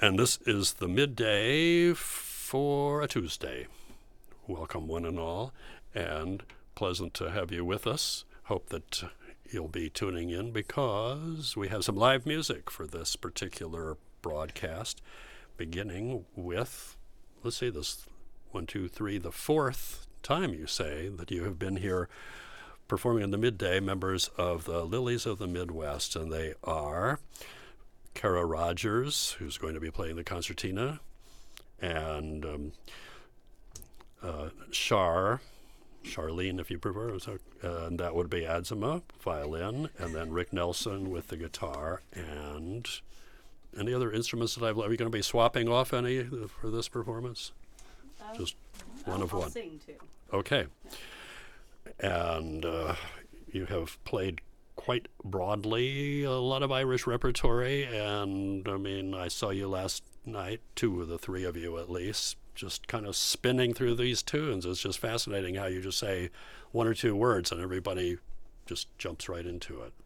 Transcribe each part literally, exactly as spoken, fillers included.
And this is the midday for a Tuesday. Welcome one and all, and pleasant to have you with us. Hope that you'll be tuning in because we have some live music for this particular broadcast, beginning with, let's see, this one, two, three, the fourth time you say that you have been here performing in the midday, members of the Lilies of the Midwest, and they are Kara Rogers, who's going to be playing the concertina, and um, uh, Char, Charlene, if you prefer, so, uh, and that would be Adzima, violin, and then Rick Nelson with the guitar, and any other instruments that I've... Are you going to be swapping off any for this performance? Um, Just one I'll, of I'll one. Sing too. Okay. And uh, you have played quite broadly a lot of Irish repertory, and I mean, I saw you last night, two of the three of you at least, just kind of spinning through these tunes. It's just fascinating how you just say one or two words and everybody just jumps right into it.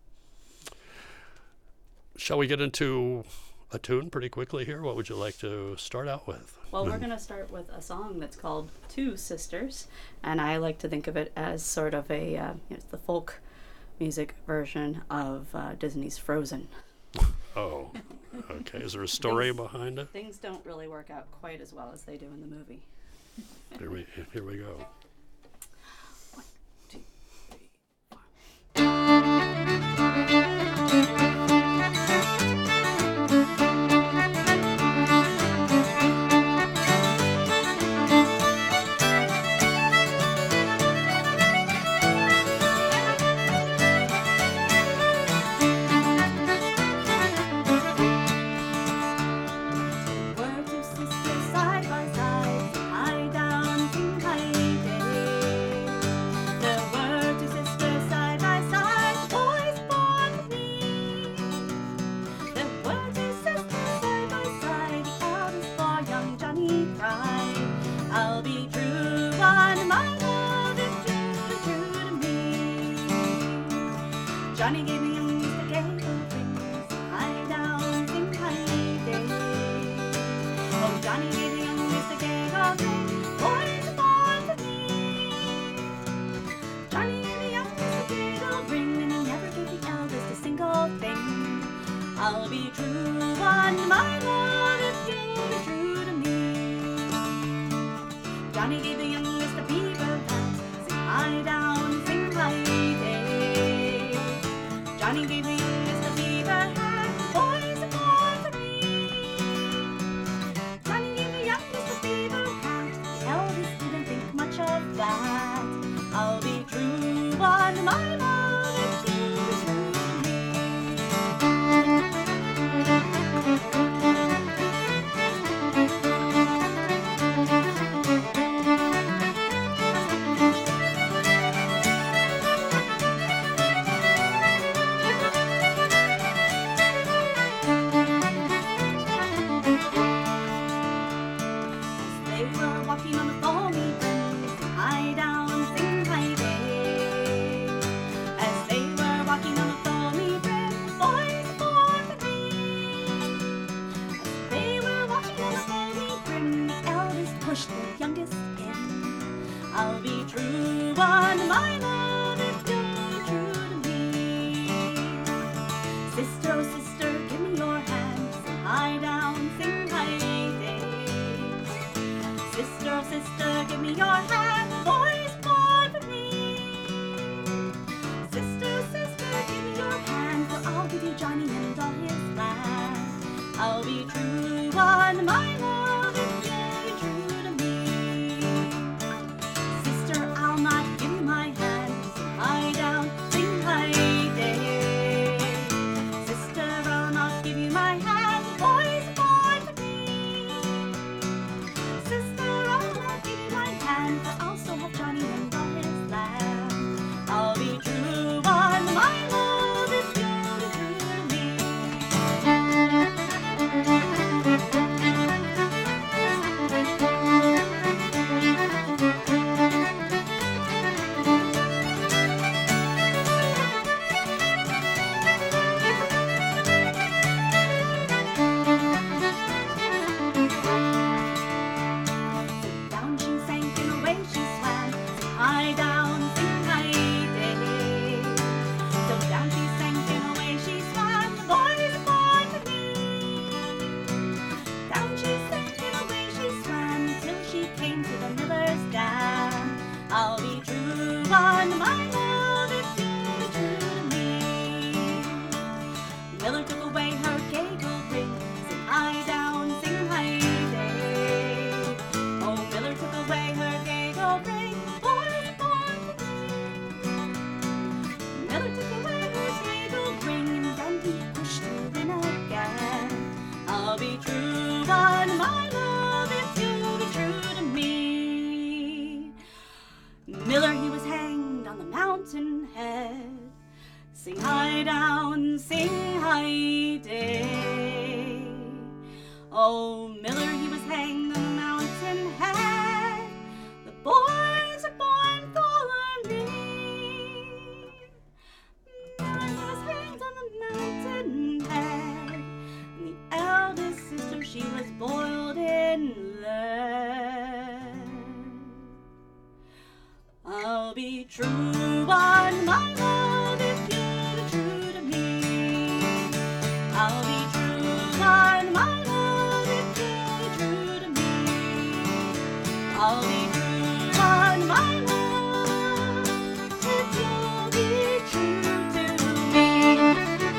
Shall we get into a tune pretty quickly here? What would you like to start out with? Well, we're going to start with a song that's called Two Sisters, and I like to think of it as sort of a, uh, it's the folk music version of uh, Disney's Frozen. Oh, okay. Is there a story things, behind it? Things don't really work out quite as well as they do in the movie. Here we, here we go. One, two, three, four. Johnny gave me a Mister Gay rings, high down, sing high day. Oh, Johnny gave me a Mister Gay rings, boys born to me. Johnny gave me a Mister Gay ring, and he never gave the eldest a single thing. I'll be true on my love if you'll be true to me. Johnny gave the young Mister Beaver hat, sing high down, sing high day. Johnny gave me Mister Beaver hat, boys are born to me. Johnny gave me young Mister Beaver hat, the eldest didn't think much of that. I'll be true on my love if you'll be true to me. They were walking on the foamy brim, sing high down, sing high day. As they were walking on the foamy brim, boys born to me. As they were walking on the foamy brim, the eldest pushed the youngest in. I'll be true on my love if you'll be true to me. Sister, oh sister, give me your hand, sing high down, sing high day. Sister, oh sister, give me your hand, boys born for me. Sister, oh sister, give me your hand, for I'll give you Johnny and all his land. I'll be true on my love if you'll be true to me. Sister, I'll not give you my hand, sing high down, sing high day. Sister, I'll not give you my hand, boys born for me. Sister, I'll not give you my hand, for I'll still have Johnny and all his land. I'll be true on my love if you'll be true to me. be true, but my love, if you'll be true to me. Miller, he was hanged on the mountain head. Sing high down, sing high day. Oh, Miller, he was hanged on the mountain head. The boys are born for me. Miller, he was hanged on the mountain head. And the eldest sister, she was boiled in lead. I'll be true, but my love, if you'll be true to me. I'll be true, but my love, if you'll be true to me. I'll be true, but my love, if you'll be true to me.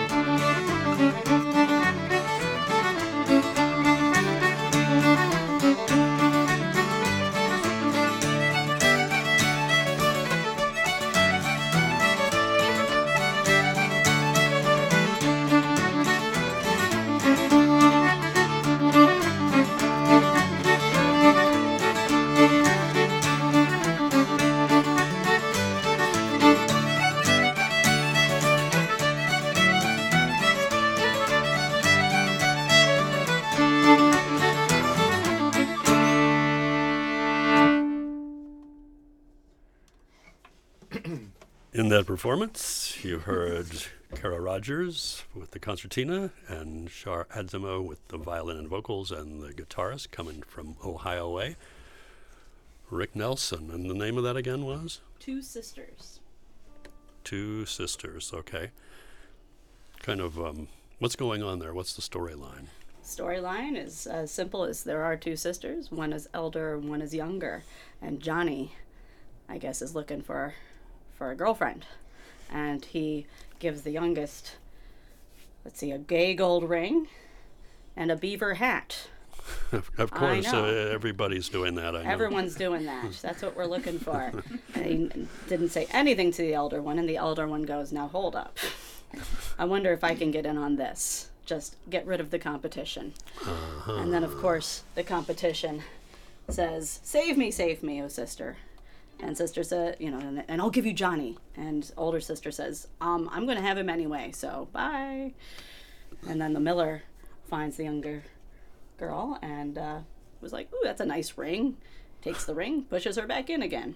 In that performance, you heard Kara Rogers with the concertina and Shar Adzimo with the violin and vocals and the guitarist coming from Ohio way. Rick Nelson, and the name of that again was? Two sisters. Two Sisters, okay. Kind of, um, what's going on there? What's the storyline? Storyline is as simple as there are two sisters. One is elder and one is younger. And Johnny, I guess, is looking for for a girlfriend. And he gives the youngest, let's see, a gay gold ring and a beaver hat. Of, of I course, uh, know. everybody's doing that. I know. Everyone's doing that. That's what we're looking for. And he didn't say anything to the elder one, and the elder one goes, now hold up. I wonder if I can get in on this. Just get rid of the competition. Uh-huh. And then, of course, the competition says, save me, save me, oh sister. And sister said, you know, and, and I'll give you Johnny. And older sister says, um, I'm going to have him anyway, so bye. And then the Miller finds the younger girl and uh, was like, ooh, that's a nice ring. Takes the ring, pushes her back in again.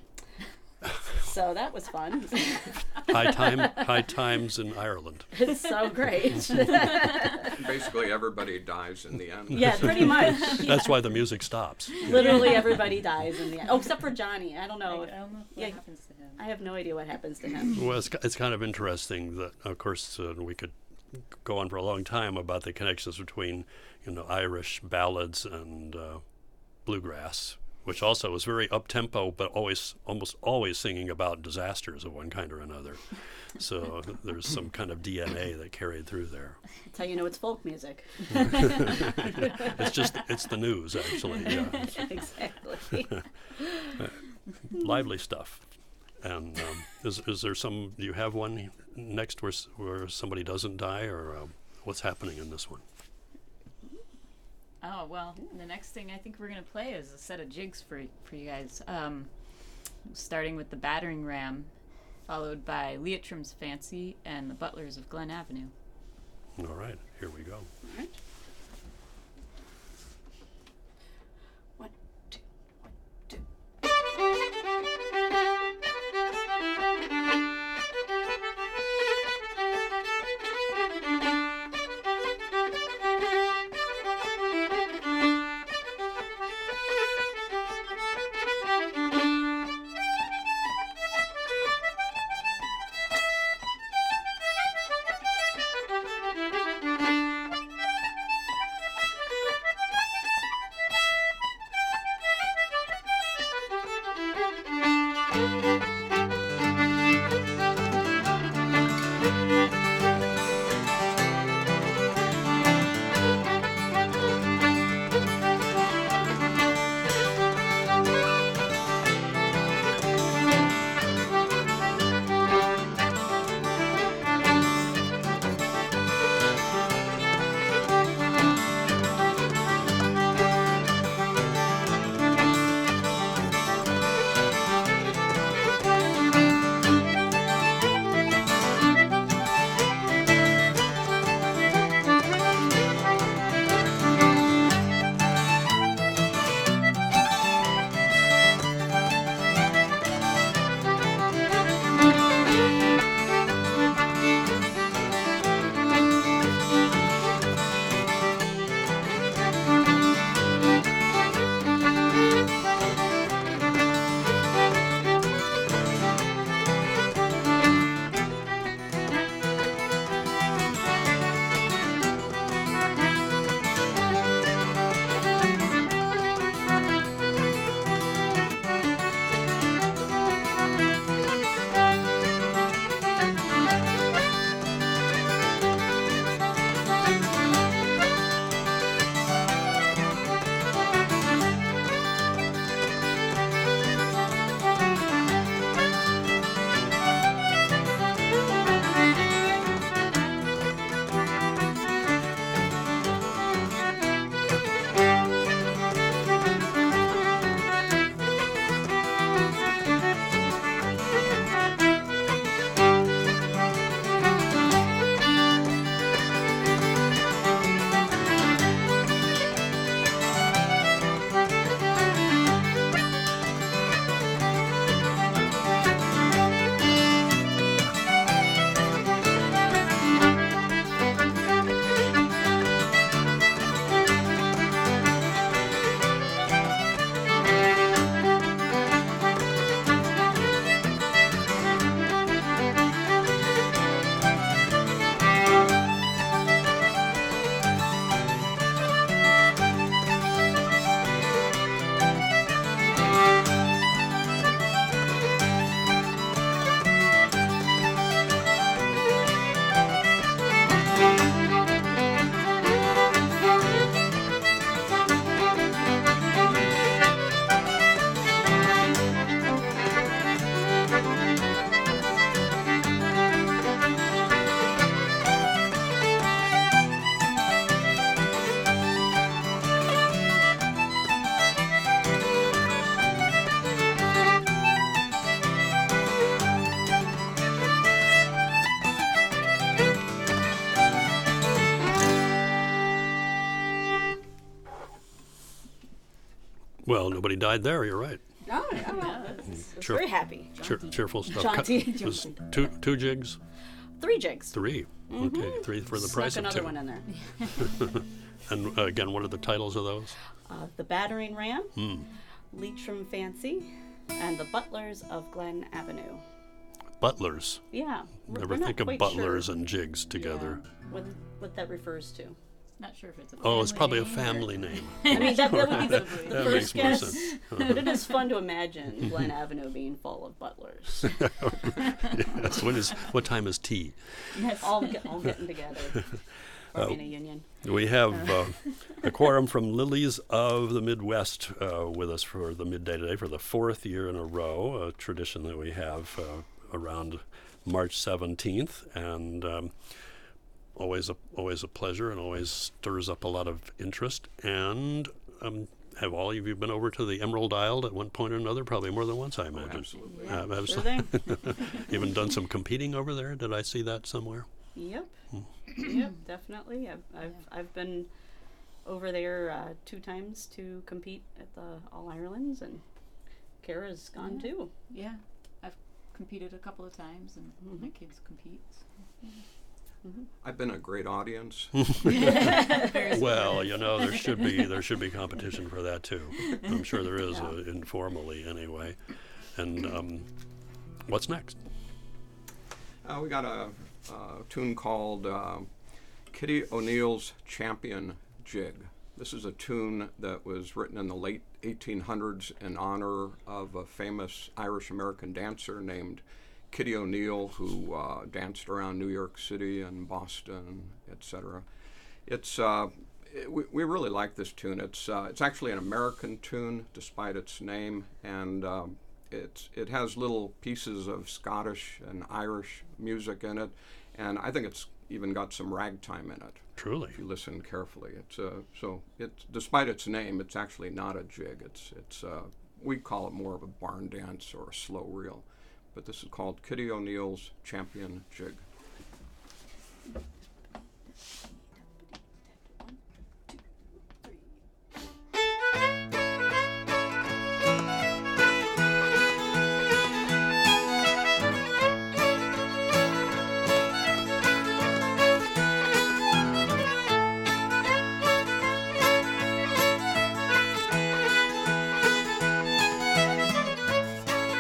So that was fun. high time, high times in Ireland. It's so great. Basically, everybody dies in the end. Yeah, pretty much. That's why the music stops. Literally everybody dies in the end. Oh, except for Johnny. I don't I, I know. don't know what Yeah. happens to him. I have no idea what happens to him. Well, it's, it's kind of interesting that, of course, uh, we could go on for a long time about the connections between, you know, Irish ballads and uh, bluegrass, which also is very up-tempo, but always, almost always singing about disasters of one kind or another. So there's some kind of D N A that carried through there. That's how you know it's folk music. It's just, it's the news, actually. Yeah. Exactly. Lively stuff. And um, is is there some? Do you have one next where s- where somebody doesn't die, or um, what's happening in this one? Oh, well, the next thing I think we're going to play is a set of jigs for for you guys. Um, starting with the Battering Ram, followed by Leitrim's Fancy and the Butlers of Glen Avenue. All right, here we go. Alright. One, two, one, two. Well, nobody died there. You're right. Oh, yeah, well, I was Cheer- very happy. Cheer- cheerful stuff. Jaunty. It was two two jigs, Three jigs. three. Okay, three for the Snuck price of another two. one in there. And uh, again, what are the titles of those? Uh, the Battering Ram, Hmm. Leitrim Fancy, and the Butlers of Glen Avenue. Butlers. Yeah. we're- Never we're not think of quite butlers sure, and jigs together. yeah, what, what that refers to. Not sure if it's a Oh, it's probably a name or- family name. I mean, that, that would be the, the That first makes more guess. sense. But it is fun to imagine Glen Avenue being full of butlers. Yes. When is what time is tea? all, get, all getting together. Forming a union. We have uh, a quorum from Lilies of the Midwest uh, with us for the midday today for the fourth year in a row, a tradition that we have uh, around March seventeenth, and um, always a always a pleasure and always stirs up a lot of interest. And um, have all of you been over to the Emerald Isle at one point or another? Probably more than once, I imagine. absolutely. Uh, Sure absolutely. thing. Even done some competing over there. Did I see that somewhere? Yep. Yep, definitely. I've, I've, I've been over there uh, two times to compete at the All Irelands, and Kara's gone Yeah. too. Yeah, I've competed a couple of times, and Mm-hmm. my kids compete. so. I've been a great audience. Well, you know, there should be there should be competition for that too. I'm sure there is, uh, informally anyway. And um, what's next? Uh, we got a, a tune called uh, Kitty O'Neill's Champion Jig. This is a tune that was written in the late eighteen hundreds in honor of a famous Irish-American dancer named Kitty O'Neill, who uh, danced around New York City and Boston, et cetera. It's uh, it, we, we really like this tune. It's uh, it's actually an American tune, despite its name, and um, it's it has little pieces of Scottish and Irish music in it, and I think it's even got some ragtime in it. Truly. If you listen carefully, it's uh, so it's despite its name, it's actually not a jig. It's it's uh, we call it more of a barn dance or a slow reel, but this is called Kitty O'Neill's Champion Jig.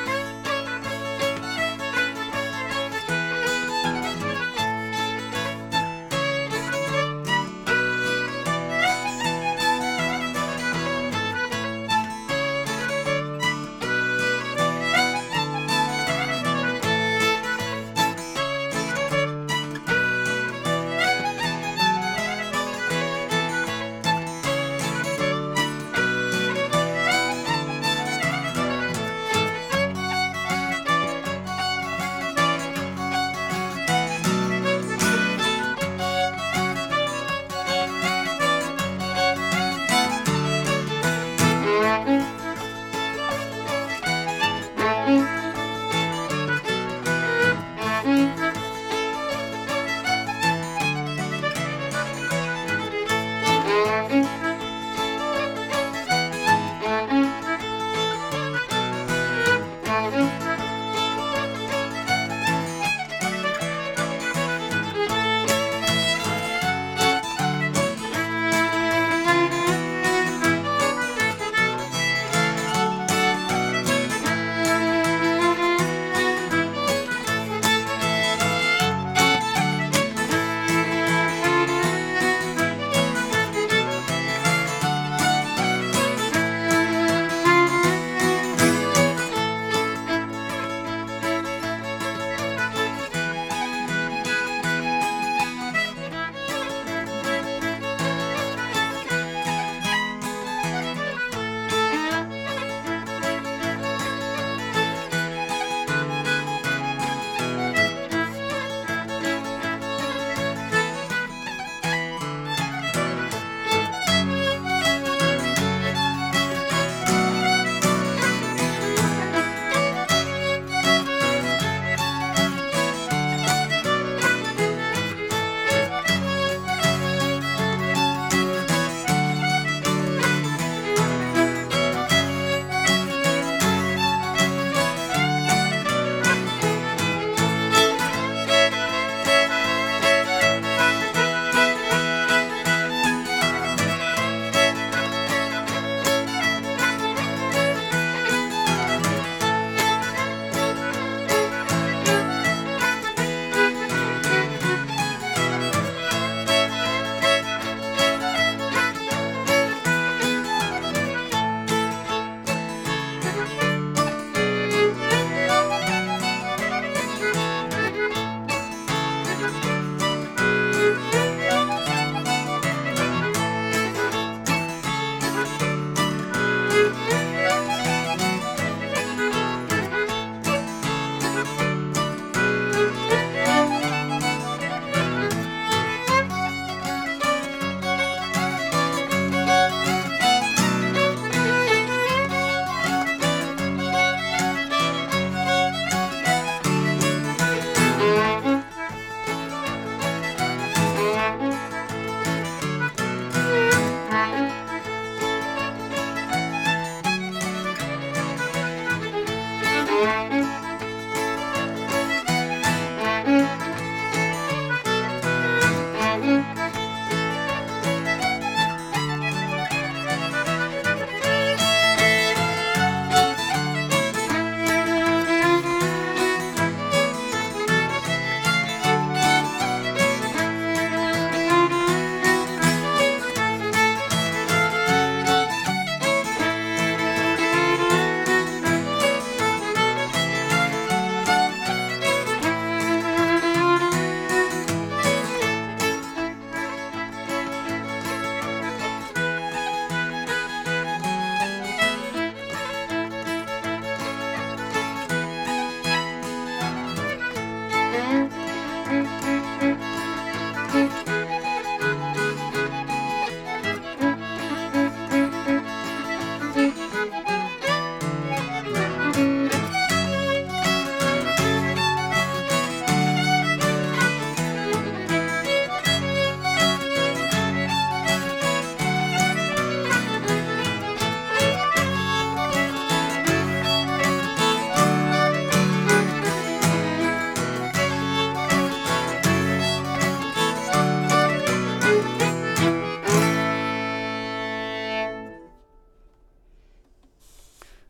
Kitty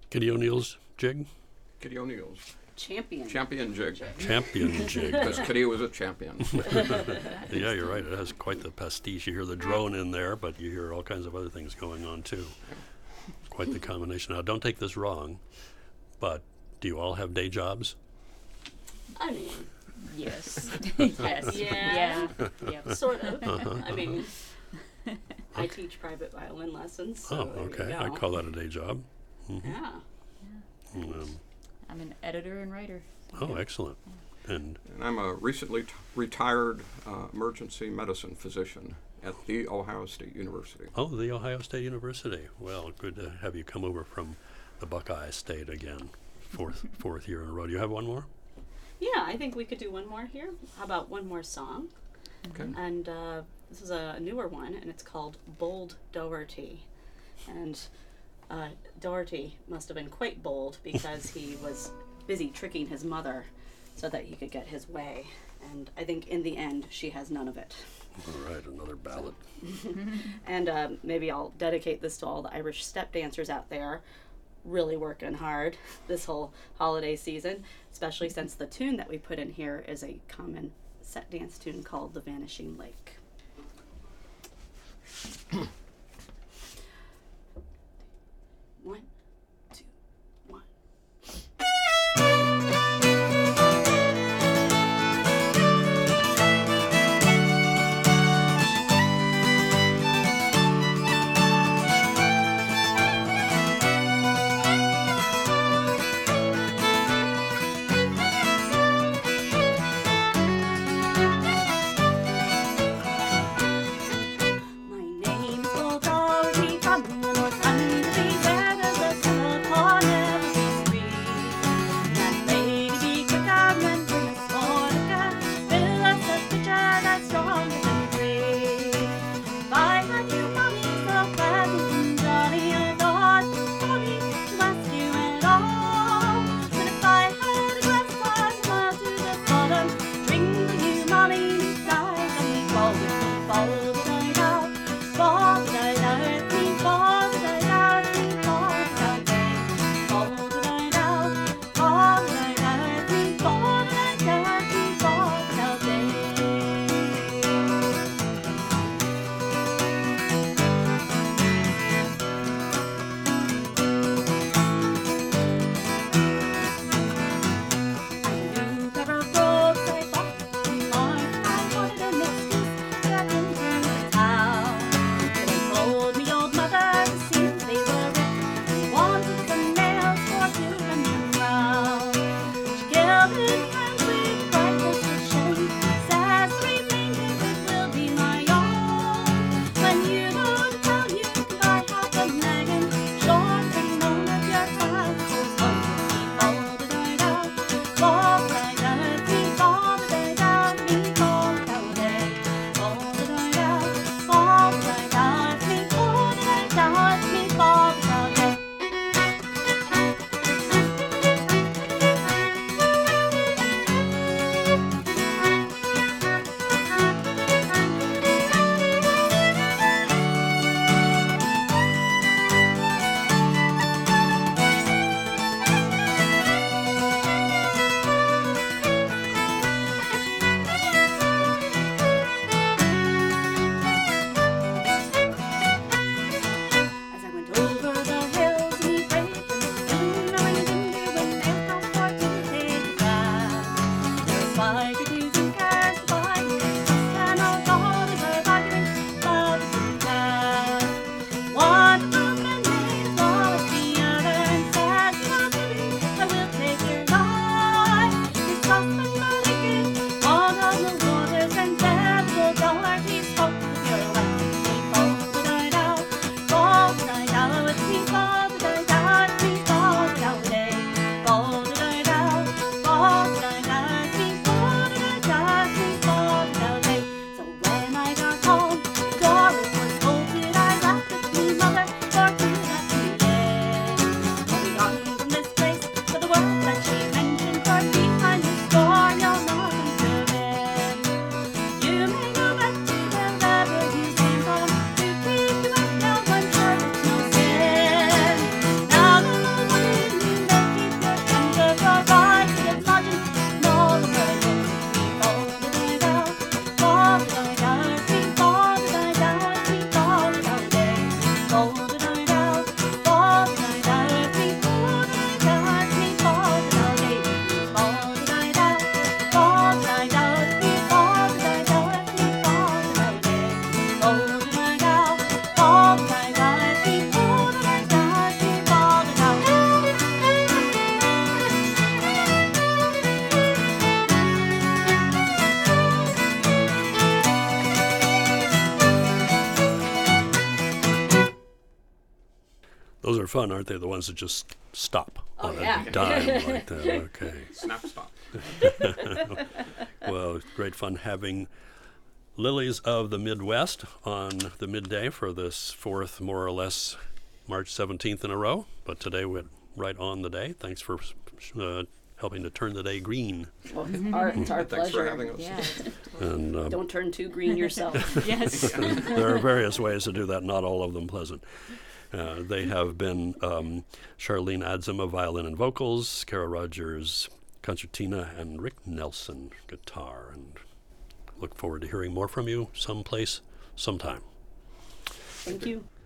Kitty O'Neill's jig? Kitty O'Neill's Champion. champion jig. Champion jig. Because Kitty was a champion. Yeah, you're right. It has quite the pastiche. You hear the drone in there, but you hear all kinds of other things going on too. Quite the combination. Now, don't take this wrong, but do you all have day jobs? I mean, Yes. yes. Yeah. Yeah. Yeah. sort of. I mean, I teach private violin lessons. So Oh, there you okay. go. I call that a day job. Yeah. Um, I'm an editor and writer. oh, excellent. And And I'm a recently t- retired uh, emergency medicine physician at The Ohio State University. oh, the Ohio State University. Well, good to have you come over from the Buckeye State again, fourth fourth year in a row. Do you have one more? Yeah, I think we could do one more here. How about one more song? Okay. And uh, this is a newer one, and it's called Bold Doherty. And uh, Doherty must have been quite bold because he was busy tricking his mother so that he could get his way. And I think in the end, she has none of it. All right, another ballad. And um, maybe I'll dedicate this to all the Irish step dancers out there, really working hard this whole holiday season, especially since the tune that we put in here is a common set dance tune called The Vanishing Lake. One, two, one. My name's Fall the night out, fall the night out, me, fall the night out, me, fall the night out, fall the night out, fall the night out, me, fall the night out, me, fall the night out, fall the night out, fall the night out, me, fall the night out, me, fall the night out. Those are fun, aren't they? The ones that just stop Oh, on yeah. a dime like that. Okay. Snap stop. Well, great fun having Lilies of the Midwest on the midday for this fourth, more or less, March seventeenth in a row. But today we're right on the day. Thanks for uh, helping to turn the day green. Well, our, it's our Thanks for pleasure. having us. Yeah. And um, Don't turn too green yourself. Yes. there are various ways to do that, not all of them pleasant. Uh, they have been um, Charlene Adzema, violin and vocals, Kara Rogers, concertina, and Rick Nelson, guitar. And look forward to hearing more from you someplace, sometime. Thank you.